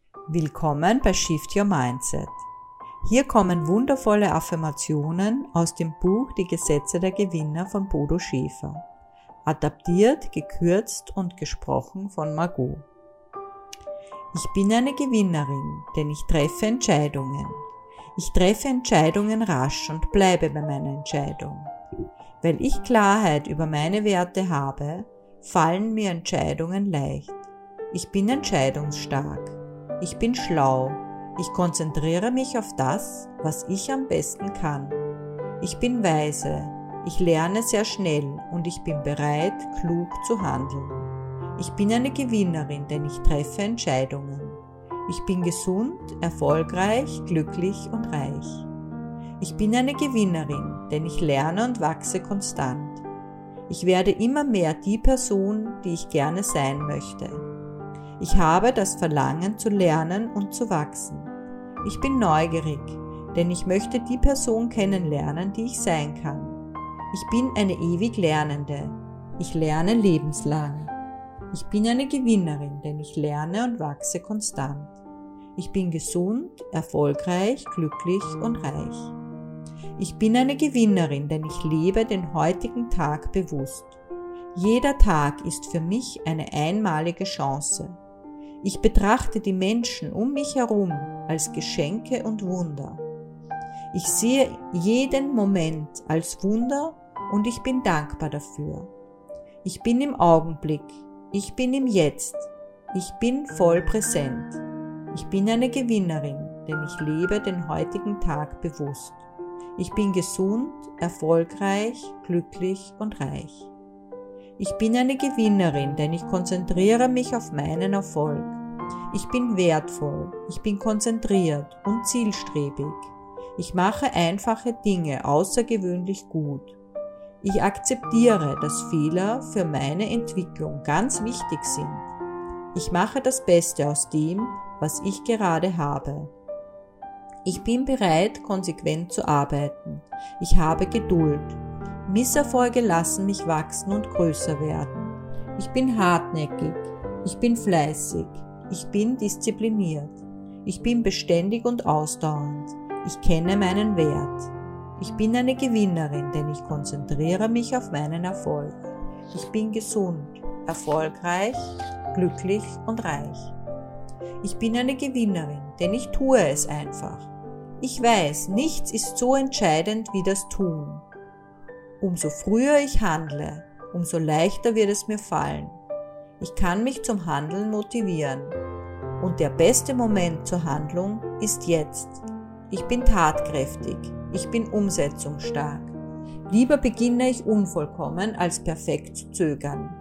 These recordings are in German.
Willkommen bei Shift Your Mindset. Hier kommen wundervolle Affirmationen aus dem Buch Die Gesetze der Gewinner von Bodo Schäfer. Adaptiert, gekürzt und gesprochen von Margot. Ich bin eine Gewinnerin, denn ich treffe Entscheidungen. Ich treffe Entscheidungen rasch und bleibe bei meiner Entscheidung. Weil ich Klarheit über meine Werte habe, fallen mir Entscheidungen leicht. Ich bin entscheidungsstark. Ich bin schlau. Ich konzentriere mich auf das, was ich am besten kann. Ich bin weise. Ich lerne sehr schnell und ich bin bereit, klug zu handeln. Ich bin eine Gewinnerin, denn ich treffe Entscheidungen. Ich bin gesund, erfolgreich, glücklich und reich. Ich bin eine Gewinnerin, denn ich lerne und wachse konstant. Ich werde immer mehr die Person, die ich gerne sein möchte. Ich habe das Verlangen zu lernen und zu wachsen. Ich bin neugierig, denn ich möchte die Person kennenlernen, die ich sein kann. Ich bin eine ewig Lernende. Ich lerne lebenslang. Ich bin eine Gewinnerin, denn ich lerne und wachse konstant. Ich bin gesund, erfolgreich, glücklich und reich. Ich bin eine Gewinnerin, denn ich lebe den heutigen Tag bewusst. Jeder Tag ist für mich eine einmalige Chance. Ich betrachte die Menschen um mich herum als Geschenke und Wunder. Ich sehe jeden Moment als Wunder und ich bin dankbar dafür. Ich bin im Augenblick, ich bin im Jetzt, ich bin voll präsent. Ich bin eine Gewinnerin, denn ich lebe den heutigen Tag bewusst. Ich bin gesund, erfolgreich, glücklich und reich. Ich bin eine Gewinnerin, denn ich konzentriere mich auf meinen Erfolg. Ich bin wertvoll, ich bin konzentriert und zielstrebig. Ich mache einfache Dinge außergewöhnlich gut. Ich akzeptiere, dass Fehler für meine Entwicklung ganz wichtig sind. Ich mache das Beste aus dem, was ich gerade habe. Ich bin bereit, konsequent zu arbeiten. Ich habe Geduld. Misserfolge lassen mich wachsen und größer werden. Ich bin hartnäckig. Ich bin fleißig. Ich bin diszipliniert. Ich bin beständig und ausdauernd. Ich kenne meinen Wert. Ich bin eine Gewinnerin, denn ich konzentriere mich auf meinen Erfolg. Ich bin gesund, erfolgreich, glücklich und reich. Ich bin eine Gewinnerin, denn ich tue es einfach. Ich weiß, nichts ist so entscheidend wie das Tun. Umso früher ich handle, umso leichter wird es mir fallen. Ich kann mich zum Handeln motivieren. Und der beste Moment zur Handlung ist jetzt. Ich bin tatkräftig, ich bin umsetzungsstark. Lieber beginne ich unvollkommen, als perfekt zu zögern.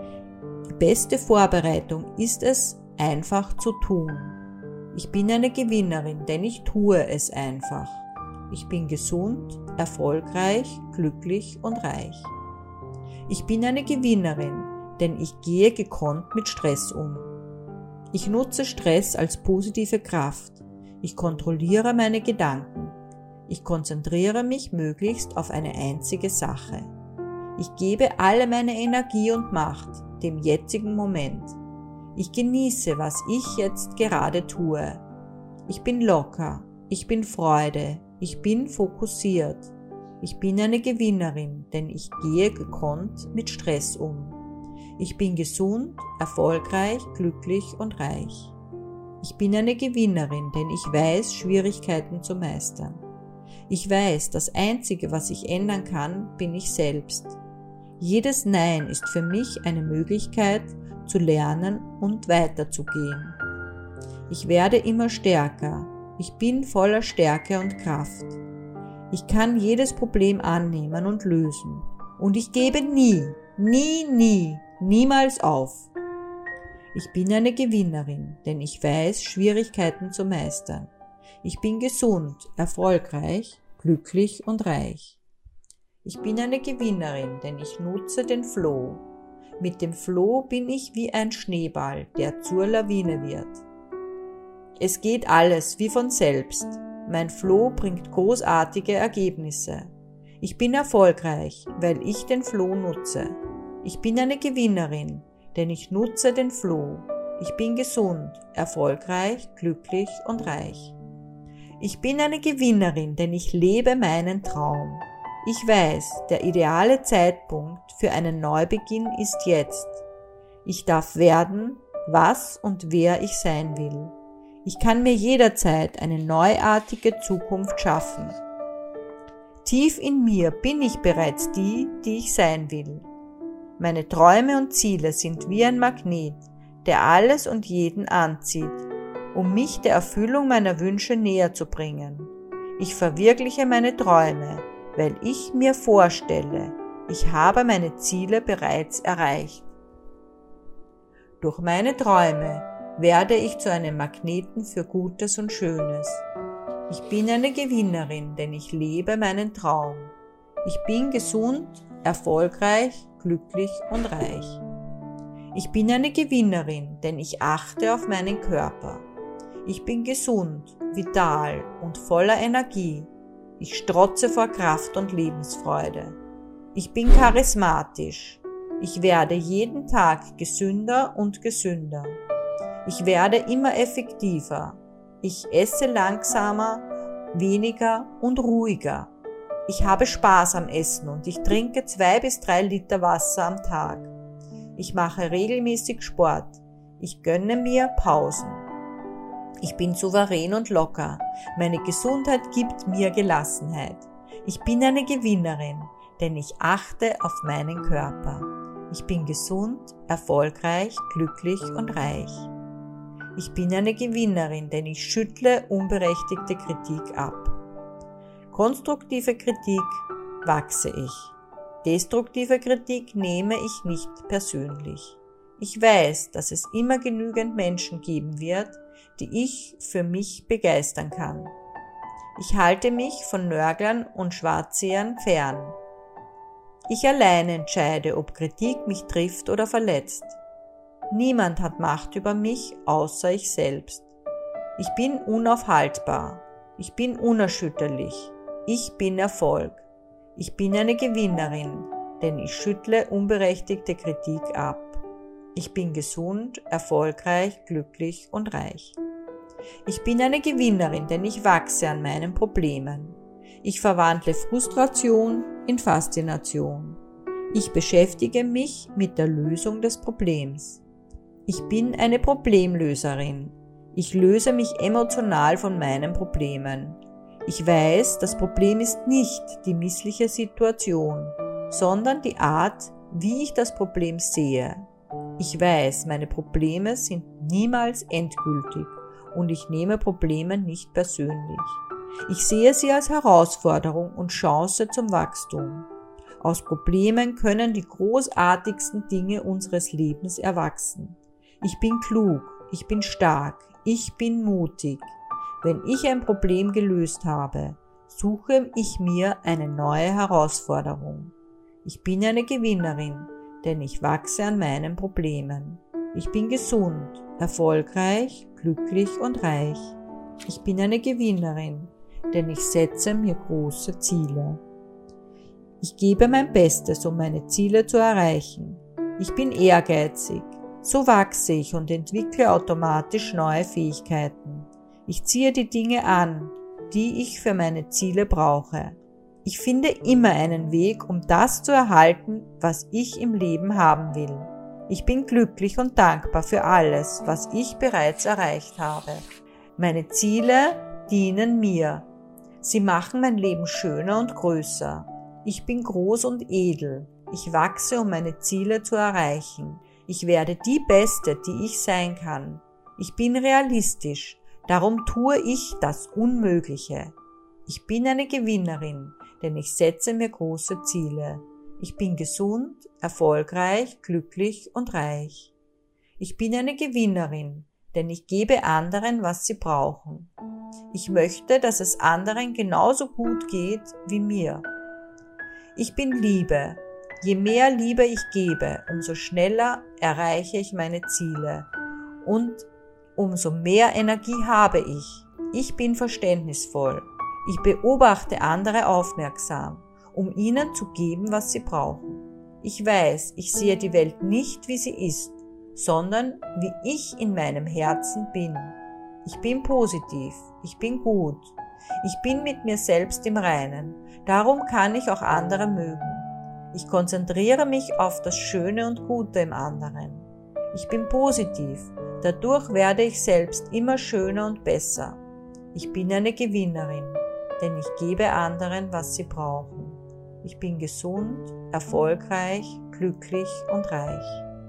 Die beste Vorbereitung ist es, einfach zu tun. Ich bin eine Gewinnerin, denn ich tue es einfach. Ich bin gesund, erfolgreich, glücklich und reich. Ich bin eine Gewinnerin, denn ich gehe gekonnt mit Stress um. Ich nutze Stress als positive Kraft. Ich kontrolliere meine Gedanken. Ich konzentriere mich möglichst auf eine einzige Sache. Ich gebe alle meine Energie und Macht dem jetzigen Moment. Ich genieße, was ich jetzt gerade tue. Ich bin locker. Ich bin Freude. Ich bin fokussiert. Ich bin eine Gewinnerin, denn ich gehe gekonnt mit Stress um. Ich bin gesund, erfolgreich, glücklich und reich. Ich bin eine Gewinnerin, denn ich weiß, Schwierigkeiten zu meistern. Ich weiß, das Einzige, was ich ändern kann, bin ich selbst. Jedes Nein ist für mich eine Möglichkeit, zu lernen und weiterzugehen. Ich werde immer stärker. Ich bin voller Stärke und Kraft. Ich kann jedes Problem annehmen und lösen. Und ich gebe niemals auf. Ich bin eine Gewinnerin, denn ich weiß, Schwierigkeiten zu meistern. Ich bin gesund, erfolgreich, glücklich und reich. Ich bin eine Gewinnerin, denn ich nutze den Flow. Mit dem Flow bin ich wie ein Schneeball, der zur Lawine wird. Es geht alles wie von selbst. Mein Flow bringt großartige Ergebnisse. Ich bin erfolgreich, weil ich den Flow nutze. Ich bin eine Gewinnerin, denn ich nutze den Flow. Ich bin gesund, erfolgreich, glücklich und reich. Ich bin eine Gewinnerin, denn ich lebe meinen Traum. Ich weiß, der ideale Zeitpunkt für einen Neubeginn ist jetzt. Ich darf werden, was und wer ich sein will. Ich kann mir jederzeit eine neuartige Zukunft schaffen. Tief in mir bin ich bereits die ich sein will. Meine Träume und Ziele sind wie ein Magnet, der alles und jeden anzieht, um mich der Erfüllung meiner Wünsche näher zu bringen. Ich verwirkliche meine Träume, weil ich mir vorstelle, ich habe meine Ziele bereits erreicht. Durch meine Träume werde ich zu einem Magneten für Gutes und Schönes. Ich bin eine Gewinnerin, denn ich lebe meinen Traum. Ich bin gesund, erfolgreich, glücklich und reich. Ich bin eine Gewinnerin, denn ich achte auf meinen Körper. Ich bin gesund, vital und voller Energie. Ich strotze vor Kraft und Lebensfreude. Ich bin charismatisch. Ich werde jeden Tag gesünder und gesünder. Ich werde immer effektiver. Ich esse langsamer, weniger und ruhiger. Ich habe Spaß am Essen und ich trinke 2 bis 3 Liter Wasser am Tag. Ich mache regelmäßig Sport. Ich gönne mir Pausen. Ich bin souverän und locker. Meine Gesundheit gibt mir Gelassenheit. Ich bin eine Gewinnerin, denn ich achte auf meinen Körper. Ich bin gesund, erfolgreich, glücklich und reich. Ich bin eine Gewinnerin, denn ich schüttle unberechtigte Kritik ab. Konstruktive Kritik wachse ich. Destruktive Kritik nehme ich nicht persönlich. Ich weiß, dass es immer genügend Menschen geben wird, die ich für mich begeistern kann. Ich halte mich von Nörglern und Schwarzsehern fern. Ich alleine entscheide, ob Kritik mich trifft oder verletzt. Niemand hat Macht über mich, außer ich selbst. Ich bin unaufhaltbar. Ich bin unerschütterlich. Ich bin Erfolg. Ich bin eine Gewinnerin, denn ich schüttle unberechtigte Kritik ab. Ich bin gesund, erfolgreich, glücklich und reich. Ich bin eine Gewinnerin, denn ich wachse an meinen Problemen. Ich verwandle Frustration in Faszination. Ich beschäftige mich mit der Lösung des Problems. Ich bin eine Problemlöserin. Ich löse mich emotional von meinen Problemen. Ich weiß, das Problem ist nicht die missliche Situation, sondern die Art, wie ich das Problem sehe. Ich weiß, meine Probleme sind niemals endgültig und ich nehme Probleme nicht persönlich. Ich sehe sie als Herausforderung und Chance zum Wachstum. Aus Problemen können die großartigsten Dinge unseres Lebens erwachsen. Ich bin klug, ich bin stark, ich bin mutig. Wenn ich ein Problem gelöst habe, suche ich mir eine neue Herausforderung. Ich bin eine Gewinnerin, denn ich wachse an meinen Problemen. Ich bin gesund, erfolgreich, glücklich und reich. Ich bin eine Gewinnerin, denn ich setze mir große Ziele. Ich gebe mein Bestes, um meine Ziele zu erreichen. Ich bin ehrgeizig. So wachse ich und entwickle automatisch neue Fähigkeiten. Ich ziehe die Dinge an, die ich für meine Ziele brauche. Ich finde immer einen Weg, um das zu erhalten, was ich im Leben haben will. Ich bin glücklich und dankbar für alles, was ich bereits erreicht habe. Meine Ziele dienen mir. Sie machen mein Leben schöner und größer. Ich bin groß und edel. Ich wachse, um meine Ziele zu erreichen. Ich werde die Beste, die ich sein kann. Ich bin realistisch. Darum tue ich das Unmögliche. Ich bin eine Gewinnerin, denn ich setze mir große Ziele. Ich bin gesund, erfolgreich, glücklich und reich. Ich bin eine Gewinnerin, denn ich gebe anderen, was sie brauchen. Ich möchte, dass es anderen genauso gut geht wie mir. Ich bin Liebe. Je mehr Liebe ich gebe, umso schneller erreiche ich meine Ziele und umso mehr Energie habe ich. Ich bin verständnisvoll. Ich beobachte andere aufmerksam, um ihnen zu geben, was sie brauchen. Ich weiß, ich sehe die Welt nicht, wie sie ist, sondern wie ich in meinem Herzen bin. Ich bin positiv, ich bin gut, ich bin mit mir selbst im Reinen, darum kann ich auch andere mögen. Ich konzentriere mich auf das Schöne und Gute im anderen. Ich bin positiv, dadurch werde ich selbst immer schöner und besser. Ich bin eine Gewinnerin, denn ich gebe anderen, was sie brauchen. Ich bin gesund, erfolgreich, glücklich und reich.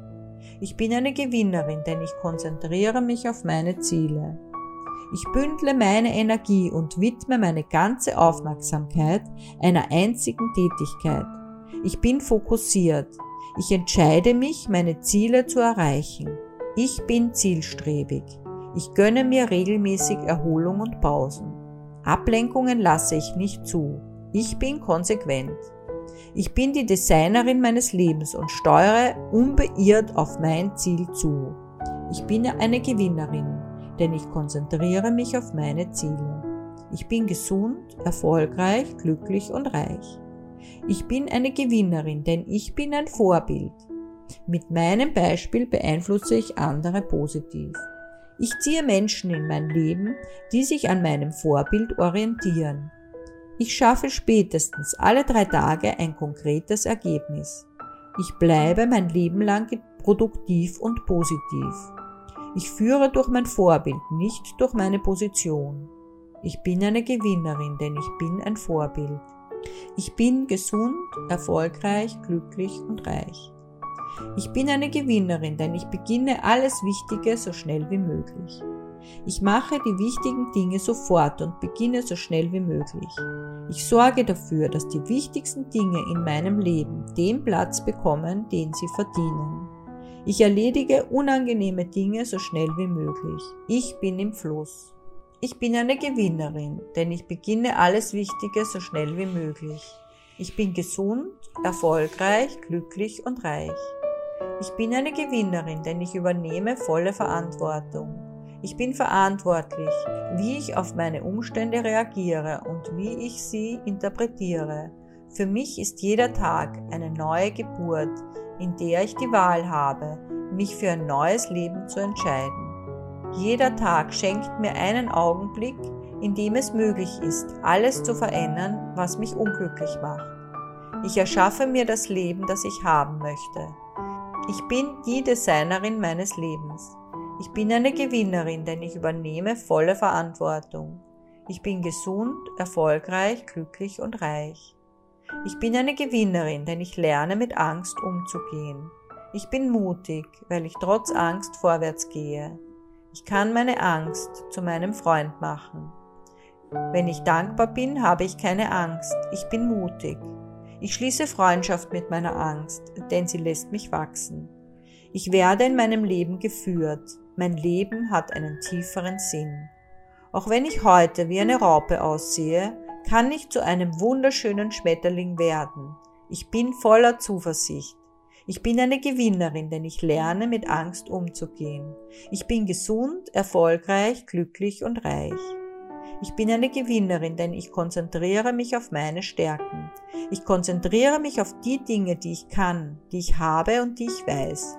Ich bin eine Gewinnerin, denn ich konzentriere mich auf meine Ziele. Ich bündle meine Energie und widme meine ganze Aufmerksamkeit einer einzigen Tätigkeit. Ich bin fokussiert. Ich entscheide mich, meine Ziele zu erreichen. Ich bin zielstrebig. Ich gönne mir regelmäßig Erholung und Pausen. Ablenkungen lasse ich nicht zu. Ich bin konsequent. Ich bin die Designerin meines Lebens und steuere unbeirrt auf mein Ziel zu. Ich bin eine Gewinnerin, denn ich konzentriere mich auf meine Ziele. Ich bin gesund, erfolgreich, glücklich und reich. Ich bin eine Gewinnerin, denn ich bin ein Vorbild. Mit meinem Beispiel beeinflusse ich andere positiv. Ich ziehe Menschen in mein Leben, die sich an meinem Vorbild orientieren. Ich schaffe spätestens alle 3 Tage ein konkretes Ergebnis. Ich bleibe mein Leben lang produktiv und positiv. Ich führe durch mein Vorbild, nicht durch meine Position. Ich bin eine Gewinnerin, denn ich bin ein Vorbild. Ich bin gesund, erfolgreich, glücklich und reich. Ich bin eine Gewinnerin, denn ich beginne alles Wichtige so schnell wie möglich. Ich mache die wichtigen Dinge sofort und beginne so schnell wie möglich. Ich sorge dafür, dass die wichtigsten Dinge in meinem Leben den Platz bekommen, den sie verdienen. Ich erledige unangenehme Dinge so schnell wie möglich. Ich bin im Fluss. Ich bin eine Gewinnerin, denn ich beginne alles Wichtige so schnell wie möglich. Ich bin gesund, erfolgreich, glücklich und reich. Ich bin eine Gewinnerin, denn ich übernehme volle Verantwortung. Ich bin verantwortlich, wie ich auf meine Umstände reagiere und wie ich sie interpretiere. Für mich ist jeder Tag eine neue Geburt, in der ich die Wahl habe, mich für ein neues Leben zu entscheiden. Jeder Tag schenkt mir einen Augenblick, in dem es möglich ist, alles zu verändern, was mich unglücklich macht. Ich erschaffe mir das Leben, das ich haben möchte. Ich bin die Designerin meines Lebens. Ich bin eine Gewinnerin, denn ich übernehme volle Verantwortung. Ich bin gesund, erfolgreich, glücklich und reich. Ich bin eine Gewinnerin, denn ich lerne mit Angst umzugehen. Ich bin mutig, weil ich trotz Angst vorwärts gehe. Ich kann meine Angst zu meinem Freund machen. Wenn ich dankbar bin, habe ich keine Angst. Ich bin mutig. Ich schließe Freundschaft mit meiner Angst, denn sie lässt mich wachsen. Ich werde in meinem Leben geführt. Mein Leben hat einen tieferen Sinn. Auch wenn ich heute wie eine Raupe aussehe, kann ich zu einem wunderschönen Schmetterling werden. Ich bin voller Zuversicht. Ich bin eine Gewinnerin, denn ich lerne mit Angst umzugehen. Ich bin gesund, erfolgreich, glücklich und reich. Ich bin eine Gewinnerin, denn ich konzentriere mich auf meine Stärken. Ich konzentriere mich auf die Dinge, die ich kann, die ich habe und die ich weiß.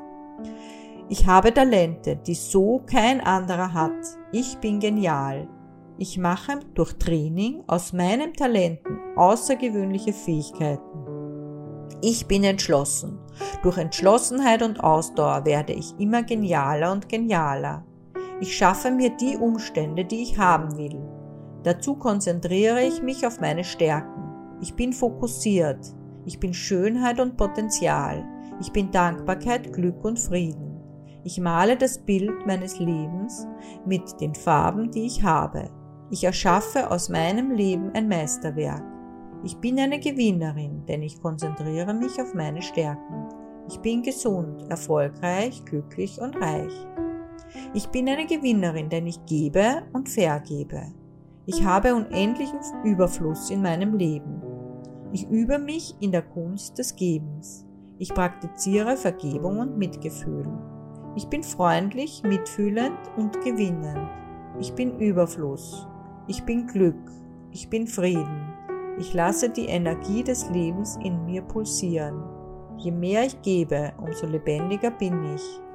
Ich habe Talente, die so kein anderer hat. Ich bin genial. Ich mache durch Training aus meinen Talenten außergewöhnliche Fähigkeiten. Ich bin entschlossen. Durch Entschlossenheit und Ausdauer werde ich immer genialer und genialer. Ich schaffe mir die Umstände, die ich haben will. Dazu konzentriere ich mich auf meine Stärken. Ich bin fokussiert. Ich bin Schönheit und Potenzial. Ich bin Dankbarkeit, Glück und Frieden. Ich male das Bild meines Lebens mit den Farben, die ich habe. Ich erschaffe aus meinem Leben ein Meisterwerk. Ich bin eine Gewinnerin, denn ich konzentriere mich auf meine Stärken. Ich bin gesund, erfolgreich, glücklich und reich. Ich bin eine Gewinnerin, denn ich gebe und vergebe. Ich habe unendlichen Überfluss in meinem Leben. Ich übe mich in der Kunst des Gebens. Ich praktiziere Vergebung und Mitgefühl. Ich bin freundlich, mitfühlend und gewinnend. Ich bin Überfluss. Ich bin Glück. Ich bin Frieden. Ich lasse die Energie des Lebens in mir pulsieren. Je mehr ich gebe, umso lebendiger bin ich.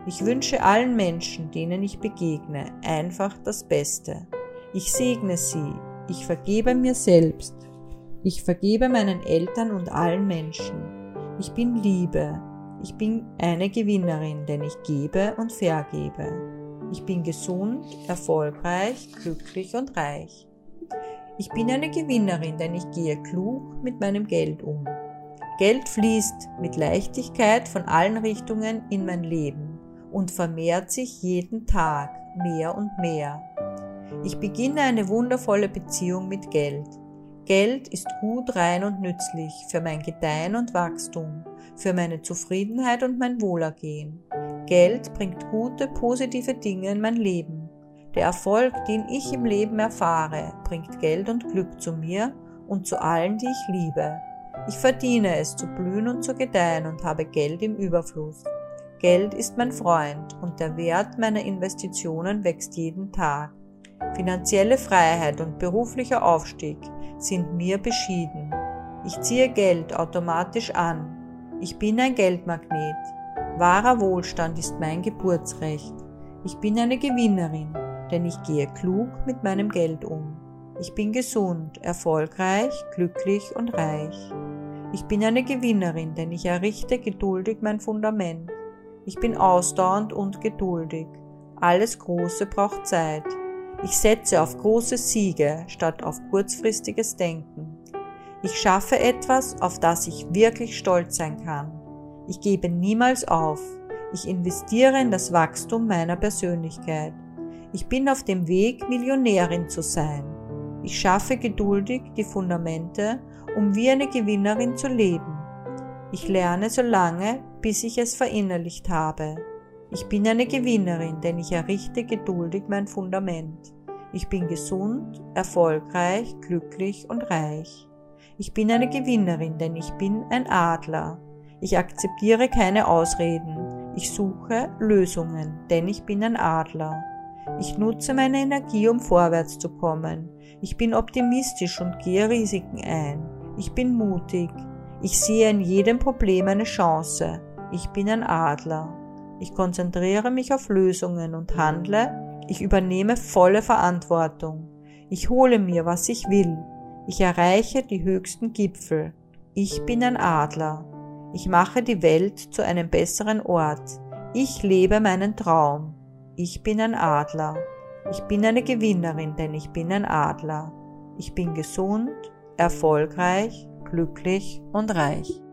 Ich wünsche allen Menschen, denen ich begegne, einfach das Beste. Ich segne sie. Ich vergebe mir selbst. Ich vergebe meinen Eltern und allen Menschen. Ich bin Liebe. Ich bin eine Gewinnerin, denn ich gebe und vergebe. Ich bin gesund, erfolgreich, glücklich und reich. Ich bin eine Gewinnerin, denn ich gehe klug mit meinem Geld um. Geld fließt mit Leichtigkeit von allen Richtungen in mein Leben und vermehrt sich jeden Tag mehr und mehr. Ich beginne eine wundervolle Beziehung mit Geld. Geld ist gut, rein und nützlich für mein Gedeihen und Wachstum, für meine Zufriedenheit und mein Wohlergehen. Geld bringt gute, positive Dinge in mein Leben. Der Erfolg, den ich im Leben erfahre, bringt Geld und Glück zu mir und zu allen, die ich liebe. Ich verdiene es zu blühen und zu gedeihen und habe Geld im Überfluss. Geld ist mein Freund und der Wert meiner Investitionen wächst jeden Tag. Finanzielle Freiheit und beruflicher Aufstieg sind mir beschieden. Ich ziehe Geld automatisch an. Ich bin ein Geldmagnet. Wahrer Wohlstand ist mein Geburtsrecht. Ich bin eine Gewinnerin, denn ich gehe klug mit meinem Geld um. Ich bin gesund, erfolgreich, glücklich und reich. Ich bin eine Gewinnerin, denn ich errichte geduldig mein Fundament. Ich bin ausdauernd und geduldig. Alles Große braucht Zeit. Ich setze auf große Siege statt auf kurzfristiges Denken. Ich schaffe etwas, auf das ich wirklich stolz sein kann. Ich gebe niemals auf. Ich investiere in das Wachstum meiner Persönlichkeit. Ich bin auf dem Weg, Millionärin zu sein. Ich schaffe geduldig die Fundamente, um wie eine Gewinnerin zu leben. Ich lerne so lange, bis ich es verinnerlicht habe. Ich bin eine Gewinnerin, denn ich errichte geduldig mein Fundament. Ich bin gesund, erfolgreich, glücklich und reich. Ich bin eine Gewinnerin, denn ich bin ein Adler. Ich akzeptiere keine Ausreden. Ich suche Lösungen, denn ich bin ein Adler. Ich nutze meine Energie, um vorwärts zu kommen. Ich bin optimistisch und gehe Risiken ein. Ich bin mutig. Ich sehe in jedem Problem eine Chance. Ich bin ein Adler. Ich konzentriere mich auf Lösungen und handle. Ich übernehme volle Verantwortung. Ich hole mir, was ich will. Ich erreiche die höchsten Gipfel. Ich bin ein Adler. Ich mache die Welt zu einem besseren Ort. Ich lebe meinen Traum. Ich bin ein Adler. Ich bin eine Gewinnerin, denn ich bin ein Adler. Ich bin gesund, erfolgreich, glücklich und reich.